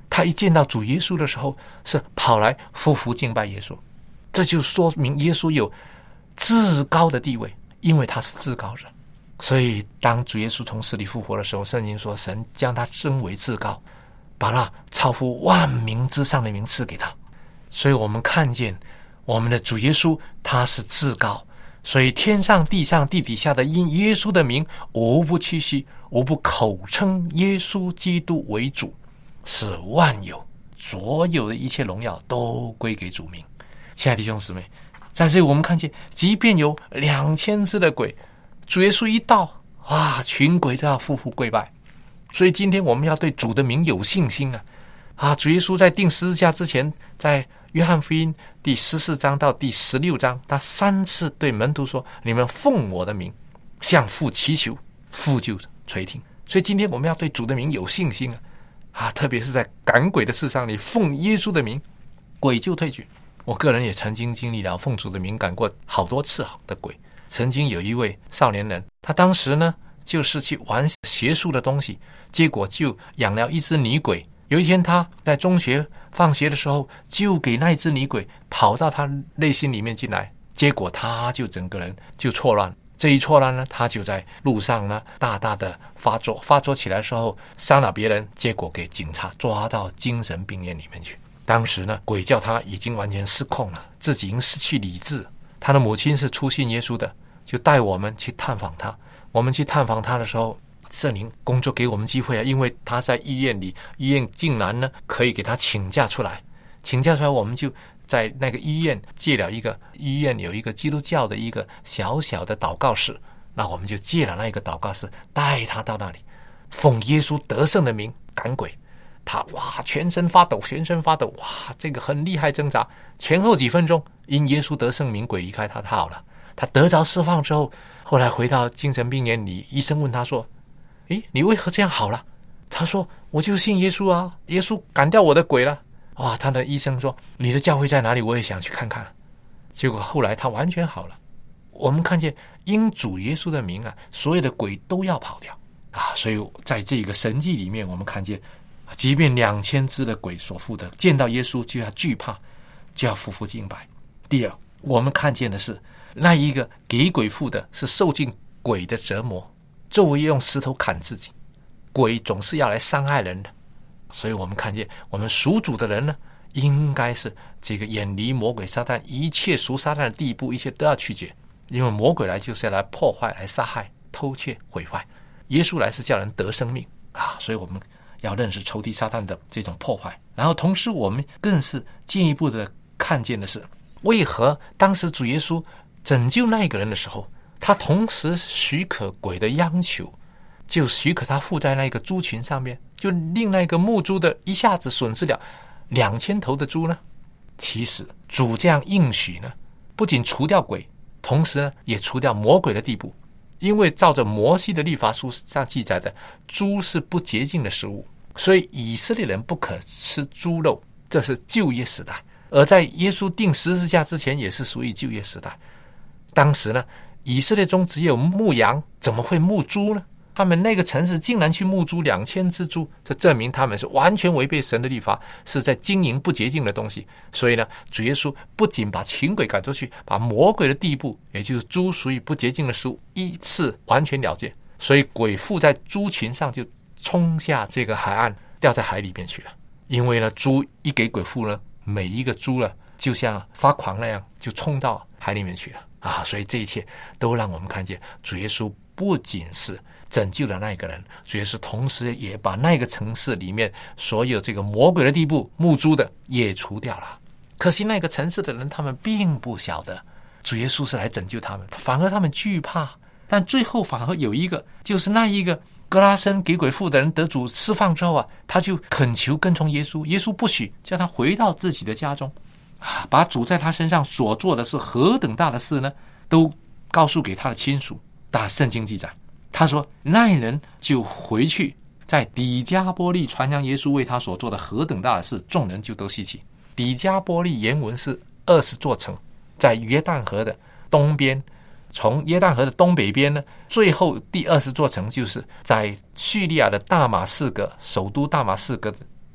他一见到主耶稣的时候，是跑来匍匐敬拜耶稣。这就说明耶稣有至高的地位，因为他是至高者。所以当主耶稣从死里复活的时候，圣经说神将他升为至高，把那超乎万名之上的名赐给他。所以我们看见我们的主耶稣他是至高，所以天上地上地底下的因耶稣的名无不屈膝，无不口称耶稣基督为主，使万有所有的一切荣耀都归给主名。亲爱的弟兄姊妹，在这里我们看见即便有两千只的鬼，主耶稣一到，哇，群鬼都要匍匐跪拜。所以今天我们要对主的名有信心啊！啊，主耶稣在钉十字架之前，在约翰福音第十四章到第十六章，他三次对门徒说：“你们奉我的名向父祈求，父就垂听。”所以今天我们要对主的名有信心啊！啊，特别是在赶鬼的事上，你奉耶稣的名，鬼就退去。我个人也曾经经历了奉主的名赶过好多次的鬼。曾经有一位少年人，他当时呢就是去玩邪术的东西，结果就养了一只女鬼。有一天他在中学放学的时候，就给那一只女鬼跑到他内心里面进来，结果他就整个人就错乱。这一错乱呢，他就在路上呢大大的发作，发作起来的时候伤了别人，结果给警察抓到精神病院里面去。当时呢，鬼叫他已经完全失控了，自己已经失去理智。他的母亲是初信耶稣的，就带我们去探访他。我们去探访他的时候，圣灵工作给我们机会啊，因为他在医院里，医院竟然呢可以给他请假出来，请假出来，我们就在那个医院借了一个，医院有一个基督教的一个小小的祷告室，那我们就借了那个祷告室，带他到那里，奉耶稣得胜的名赶鬼。他哇，全身发抖，全身发抖，哇，这个很厉害挣扎。前后几分钟，因耶稣得胜，名鬼离开他，他好了。他得着释放之后，后来回到精神病院里，医生问他说：“诶，你为何这样好了？”他说：“我就信耶稣啊，耶稣赶掉我的鬼了。”哇，他的医生说：“你的教会在哪里？我也想去看看。”结果后来他完全好了。我们看见因主耶稣的名啊，所有的鬼都要跑掉啊！所以在这个神迹里面，我们看见，即便两千只的鬼所附的，见到耶稣就要惧怕，就要匍匐敬拜。第二，我们看见的是那一个给鬼附的是受尽鬼的折磨，周围用石头砍自己，鬼总是要来伤害人的。所以我们看见我们属主的人呢，应该是这个远离魔鬼撒旦，一切属撒旦的地步，一切都要去解。因为魔鬼来就是要来破坏、来杀害、偷窃、毁坏，耶稣来是叫人得生命啊！所以我们要认识仇敌撒旦的这种破坏。然后同时我们更是进一步的看见的是，为何当时主耶稣拯救那一个人的时候，他同时许可鬼的央求，就许可他附在那个猪群上面，就令那个牧猪的一下子损失了两千头的猪呢？其实主这样应许呢，不仅除掉鬼，同时呢也除掉魔鬼的地步。因为照着摩西的律法书上记载的，猪是不洁净的食物，所以以色列人不可吃猪肉，这是旧约时代。而在耶稣钉十字架之前，也是属于旧约时代。当时呢，以色列中只有牧羊，怎么会牧猪呢？他们那个城市竟然去牧猪两千只猪，这证明他们是完全违背神的律法，是在经营不洁净的东西。所以呢，主耶稣不仅把群鬼赶出去，把魔鬼的地步，也就是猪属于不洁净的食物，一次完全了结。所以鬼附在猪群上，就冲下这个海岸，掉在海里面去了。因为呢，猪一给鬼附呢，每一个猪呢，就像发狂那样，就冲到海里面去了啊！所以这一切都让我们看见，主耶稣不仅是拯救了那个人，主耶稣同时也把那个城市里面所有这个魔鬼的地步、牧猪的也除掉了。可惜那个城市的人，他们并不晓得主耶稣是来拯救他们，反而他们惧怕。但最后反而有一个，就是那一个格拉森给鬼附的人得主释放之后啊，他就恳求跟从耶稣，耶稣不许，叫他回到自己的家中啊，把主在他身上所做的是何等大的事呢，都告诉给他的亲属。但圣经记载，他说那人就回去，在底加波利传扬耶稣为他所做的何等大的事，众人就都稀奇。底加波利原文是二十座城，在约旦河的东边，从约旦河的东北边呢，最后第二十座城就是在叙利亚的大马士革，首都大马士革的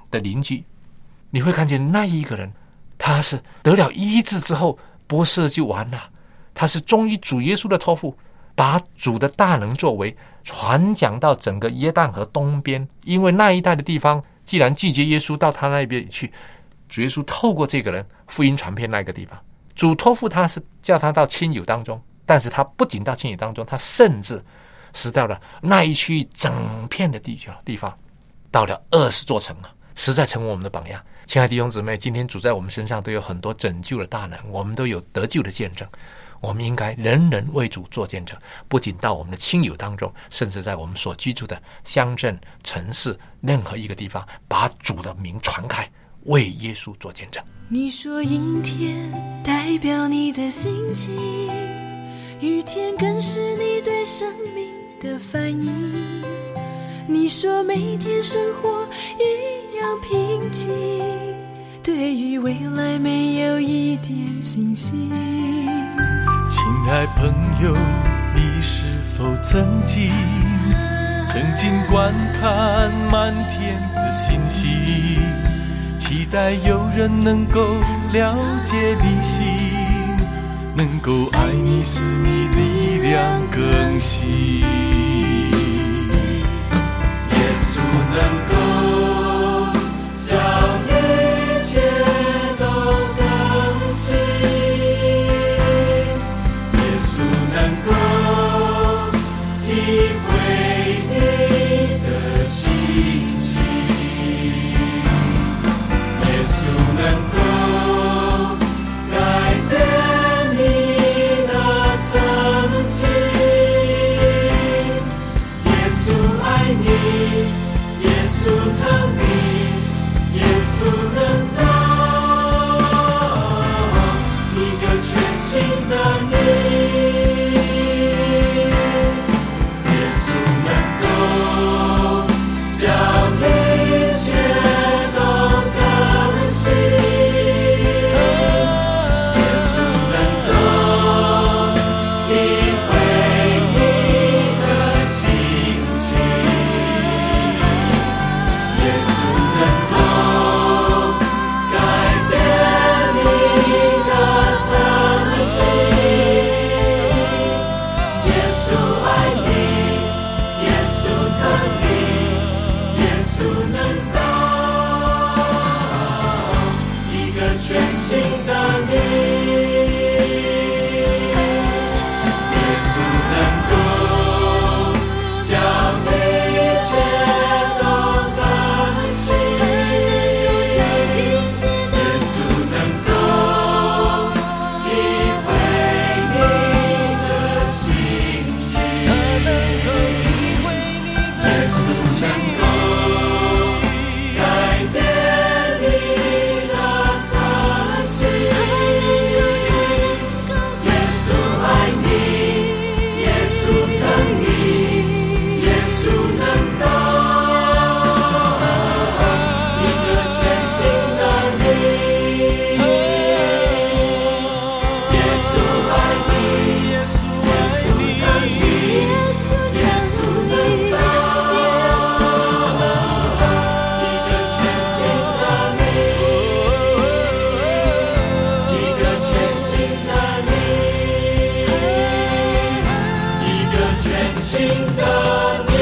的邻居，你会看见那一个人，他是得了医治之后，不是就完了，他是忠于主耶稣的托付，把主的大能作为传讲到整个约旦河东边，因为那一带的地方既然拒绝耶稣到他那边去，主耶稣透过这个人福音传遍那个地方。主托付他是叫他到亲友当中，但是他不仅到亲友当中，他甚至是到了那一区整片的地地方，到了二十座城了，实在成为我们的榜样。亲爱的弟兄姊妹，今天主在我们身上都有很多拯救的大能，我们都有得救的见证，我们应该人人为主做见证，不仅到我们的亲友当中，甚至在我们所居住的乡镇城市任何一个地方，把主的名传开，为耶稣做见证。 你说阴天代表你的心情，雨天更是你对生命的反应。你说每天生活一样平静，对于未来没有一点信心。 亲爱朋友，你是否曾经曾经观看满天的星星，期待有人能够了解你心，能够爱你使你力量更新。耶稣能够将一切都更新，耶稣能够体会你的心情，耶稣能够改变你的曾经，耶稣爱你，耶稣疼你，耶稣能造一个全新的你，耶稣能够将一切都更新，耶稣能够体会你的心情，耶稣能够改变你的曾经，耶稣爱你，耶稣疼你，耶稣能造一个全新的你，耶稣能够将一切都更新，耶稣能够体会你的心情，耶稣能够改变你的曾经，耶稣爱你，耶稣疼你，耶稣能造一个全新的你，耶稣爱你，耶稣疼你，耶稣能造一个全新的你，一个全新的你，一个全新的你。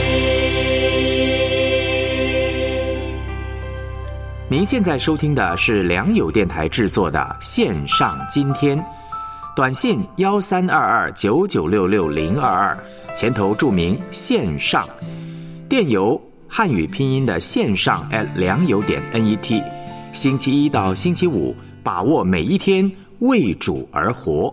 您现在收听的是良友电台制作的线上今天，短信幺三二二九九六六零二二，前头注明线上，电邮汉语拼音的线上 at 良友点 net， 星期一到星期五，把握每一天，为主而活。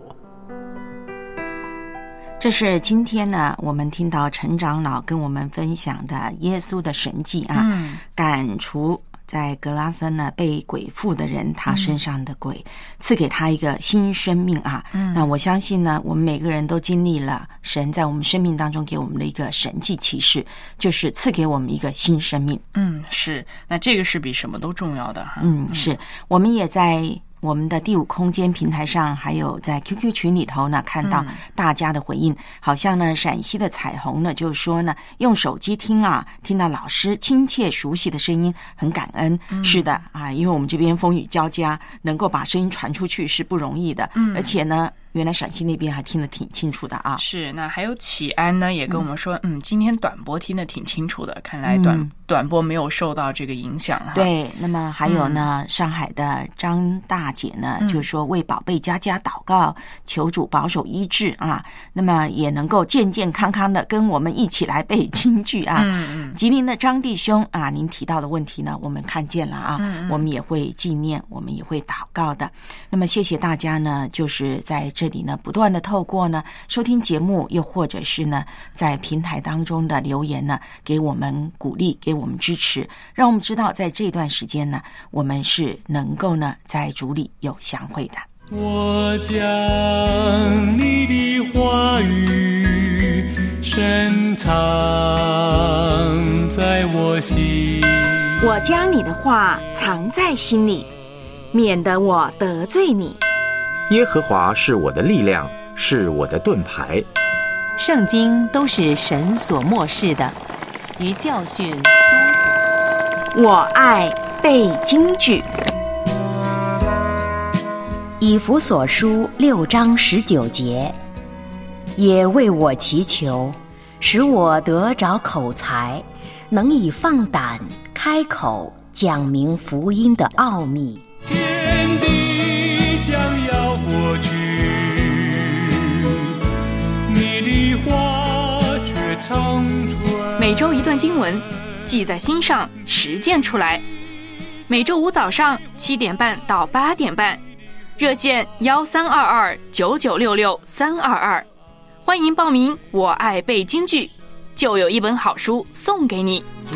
这是今天呢，我们听到陈长老跟我们分享的耶稣的神迹啊，嗯、赶除在格拉森呢被鬼附的人他身上的鬼，嗯、赐给他一个新生命啊。嗯、那我相信呢，我们每个人都经历了神在我们生命当中给我们的一个神迹奇事，就是赐给我们一个新生命。 嗯，是，那这个是比什么都重要的哈。 嗯，是，我们也在我们的第五空间平台上，还有在 Q Q 群里头呢，看到大家的回应，嗯、好像呢，陕西的彩虹呢，就说呢，用手机听啊，听到老师亲切熟悉的声音，很感恩。嗯、是的啊，因为我们这边风雨交加，能够把声音传出去是不容易的，嗯、而且呢。原来陕西那边还听得挺清楚的啊！ 是，那还有启安呢，也跟我们说，嗯，嗯今天短波听得挺清楚的，看来短、嗯、短波没有受到这个影响哈。 对，那么还有呢，嗯、上海的张大姐呢，嗯、就说为宝贝佳佳祷告，求主保守医治啊，那么也能够健健康康的跟我们一起来背京剧啊。嗯嗯。吉林的张弟兄啊，您提到的问题呢，我们看见了啊，嗯嗯我们也会纪念，我们也会祷告的。那么谢谢大家呢，就是在这里呢，不断的透过呢收听节目，又或者是呢在平台当中的留言呢，给我们鼓励，给我们支持，让我们知道在这段时间呢，我们是能够呢在主里有相会的。 我将你的话语深藏在我心， 我将你的话藏在心里，免得我得罪你。 耶和华是我的力量，是我的盾牌。 圣经都是神所默示的，于教训、督责。 我爱背京剧。 以弗所书六章十九节，也为我祈求，使我得着口才，能以放胆开口讲明福音的奥秘。 天地将要过去，你的话却长存。 每周一段经文，记在心上，实践出来。每周五早上七点半到八点半，热线幺三二二九九六六三二二，欢迎报名。我爱背京剧，就有一本好书送给你。 做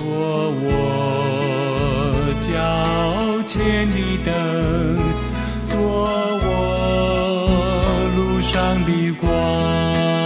我脚前的灯，做我路上的光。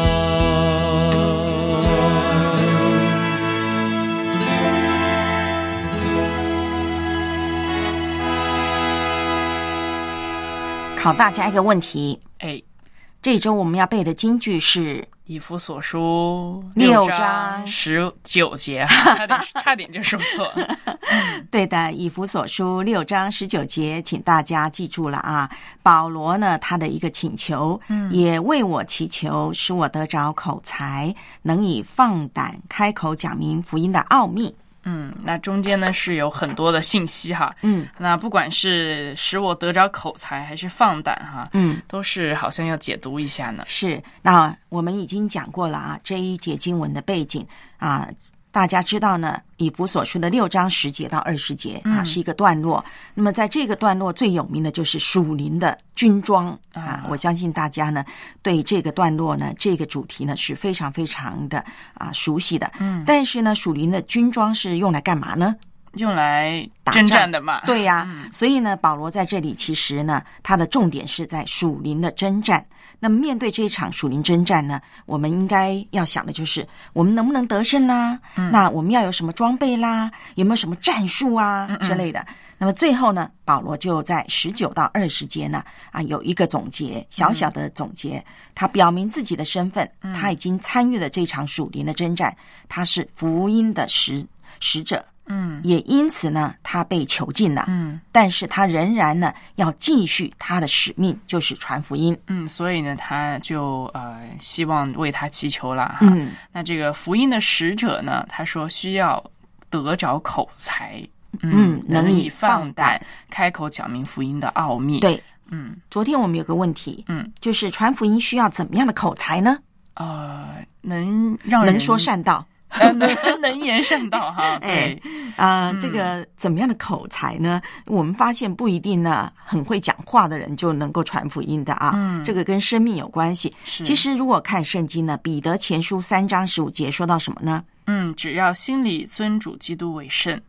考大家一个问题， 哎， 这周我们要背的京剧是以弗所书六章十九节，差点差点就说错。 对的，以弗所书六章十九节，请大家记住了啊。保罗呢，他的一个请求，嗯，也为我祈求，使我得着口才，能以放胆开口讲明福音的奥秘。 嗯，那中间呢是有很多的信息哈，嗯，那不管是使我得着口才还是放胆哈，嗯，都是好像要解读一下呢。 是，那我们已经讲过了啊，这一节经文的背景啊，大家知道呢，以弗所书的六章十节到二十节啊，是一个段落。那么在这个段落最有名的就是属灵的军装啊，我相信大家呢对这个段落呢这个主题呢是非常非常的啊熟悉的。嗯，但是呢，属灵的军装是用来干嘛呢？ 用来征战的嘛。 对呀、啊嗯，所以呢，保罗在这里其实呢，他的重点是在属灵的征战。那么面对这一场属灵征战呢，我们应该要想的就是我们能不能得胜啦、嗯、那我们要有什么装备啦，有没有什么战术啊之类的。嗯嗯，那么最后呢，保罗就在十九到二十节呢啊有一个总结，小小的总结，嗯、他表明自己的身份，嗯、他已经参与了这场属灵的征战，他是福音的使使者。嗯，也因此呢，他被囚禁了。嗯，但是他仍然呢要继续他的使命，就是传福音。 嗯，所以呢，他就呃希望为他祈求了哈。嗯，那这个福音的使者呢，他说需要得着口才，嗯，能以放胆开口讲明福音的奥秘。 对，嗯，昨天我们有个问题，嗯，就是传福音需要怎么样的口才呢？ 呃，能让人能说善道。 能能言善道哈，对啊、呃嗯，这个怎么样的口才呢？我们发现不一定呢，很会讲话的人就能够传福音的啊。嗯，这个跟生命有关系。其实如果看圣经呢，彼得前书三章十五节说到什么呢？ 嗯，只要心里尊主基督为圣，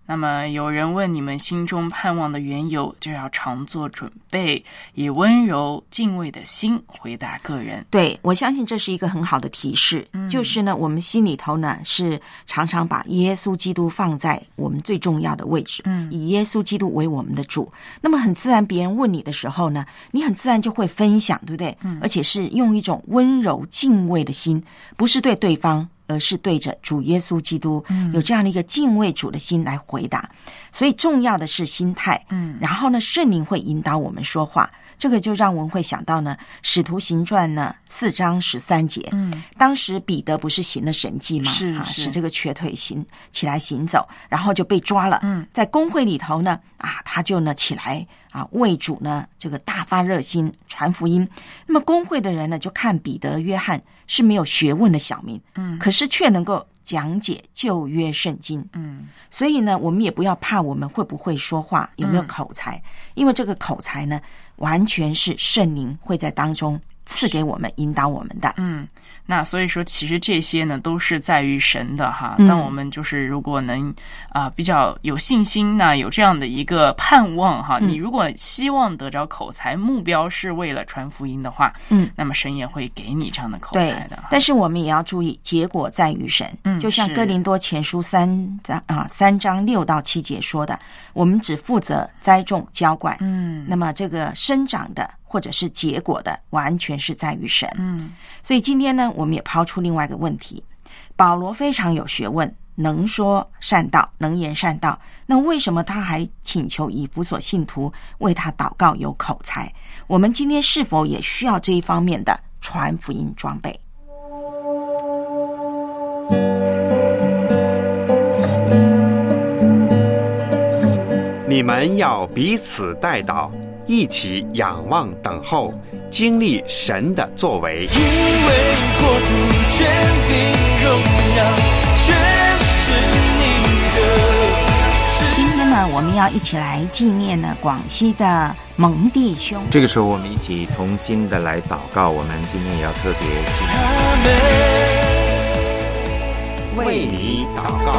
那么有人问你们心中盼望的缘由，就要常做准备，以温柔敬畏的心回答个人。 对，我相信这是一个很好的提示，嗯、就是呢，我们心里头呢是常常把耶稣基督放在我们最重要的位置，嗯，以耶稣基督为我们的主。那么很自然，别人问你的时候呢，你很自然就会分享，对不对？嗯，而且是用一种温柔敬畏的心，不是对对方，而是对着主耶稣基督，嗯，有这样的一个敬畏主的心来回答。所以重要的是心态，嗯，然后呢，圣灵会引导我们说话。这个就让我们会想到呢，《使徒行传》呢四章十三节，嗯，当时彼得不是行了神迹吗？是啊，使这个瘸腿行起来行走，然后就被抓了。嗯，在公会里头呢，啊，他就呢起来啊为主呢这个大发热心传福音。那么公会的人呢，就看彼得、约翰是没有学问的小民，嗯，可是却能够讲解旧约圣经，嗯，所以呢，我们也不要怕我们会不会说话，有没有口才，嗯，因为这个口才呢，完全是圣灵会在当中赐给我们、引导我们的。嗯， 那所以说，其实这些呢，都是在于神的哈。当我们就是如果能啊、呃、比较有信心呢，有这样的一个盼望哈，嗯，你如果希望得着口才，目标是为了传福音的话，嗯，那么神也会给你这样的口才的。 但是我们也要注意，结果在于神。嗯，就像哥林多前书三章啊三章六到七节说的，我们只负责栽种、浇灌，嗯，那么这个生长的或者是结果的，完全是在于神。嗯，所以今天呢，我们也抛出另外一个问题：保罗非常有学问，能说善道，能言善道，那为什么他还请求以弗所信徒为他祷告有口才？我们今天是否也需要这一方面的传福音装备？ 你们要彼此代祷，一起仰望等候，经历神的作为。 因为国度、权柄、荣耀全是你的。 今天呢，我们要一起来纪念呢广西的蒙弟兄。 这个时候，我们一起同心的来祷告。我们今天也要特别纪念，为你祷告。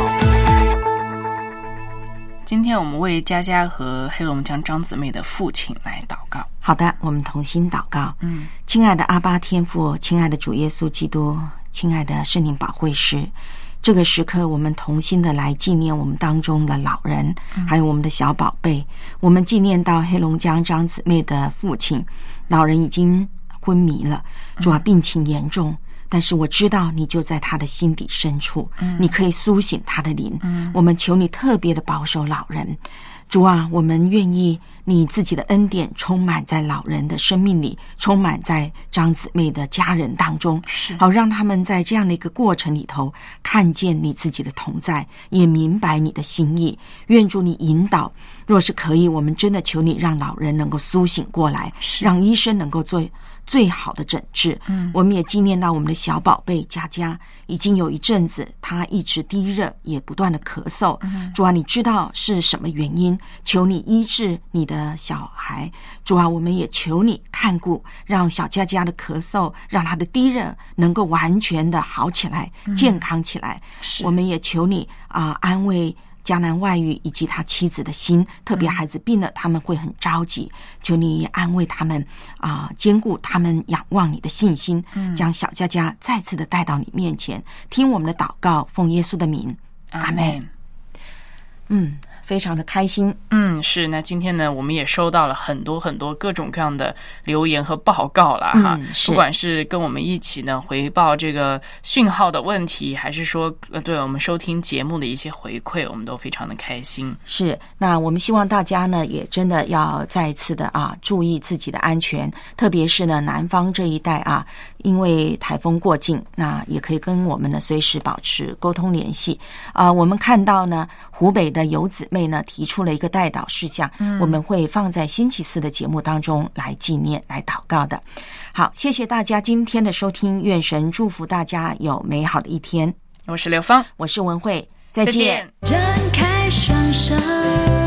今天我们为佳佳和黑龙江张姊妹的父亲来祷告。 好的，我们同心祷告。嗯，亲爱的阿爸天父，亲爱的主耶稣基督，亲爱的圣灵保惠师，这个时刻我们同心的来纪念我们当中的老人，嗯，还有我们的小宝贝。我们纪念到黑龙江张姊妹的父亲，老人已经昏迷了，主啊，病情严重。嗯，但是我知道你就在他的心底深处，嗯，你可以苏醒他的灵，嗯，我们求你特别的保守老人。主啊，我们愿意你自己的恩典充满在老人的生命里，充满在张姊妹的家人当中，好让他们在这样的一个过程里头看见你自己的同在，也明白你的心意。愿主你引导，若是可以，我们真的求你让老人能够苏醒过来，让医生能够做最好的诊治。嗯，我们也纪念到我们的小宝贝佳佳，已经有一阵子他一直低热，也不断的咳嗽。嗯，主啊，你知道是什么原因，求你医治你的小孩。主啊，我们也求你看顾，让小佳佳的咳嗽，让他的低热能够完全的好起来，嗯，健康起来。我们也求你啊、呃、安慰迦南外遇以及他妻子的心，特别孩子病了，他们会很着急，求你也安慰他们啊、呃，坚固他们仰望你的信心，嗯，将小佳佳再次的带到你面前，听我们的祷告，奉耶稣的名，阿们。嗯，非常的开心。 嗯，是。那今天呢，我们也收到了很多很多各种各样的留言和报告啦，哈、嗯，不管是跟我们一起呢回报这个讯号的问题，还是说呃对我们收听节目的一些回馈，我们都非常的开心。 是。那我们希望大家呢也真的要再一次的啊注意自己的安全，特别是呢南方这一带啊，因为台风过境，那也可以跟我们呢随时保持沟通联系啊。我们看到呢湖北的游姊妹呢提出了一个代祷事项，嗯，我们会放在星期四的节目当中来纪念、来祷告的。好，谢谢大家今天的收听，愿神祝福大家有美好的一天。 我是刘芳， 我是文慧，再见。 张开双手。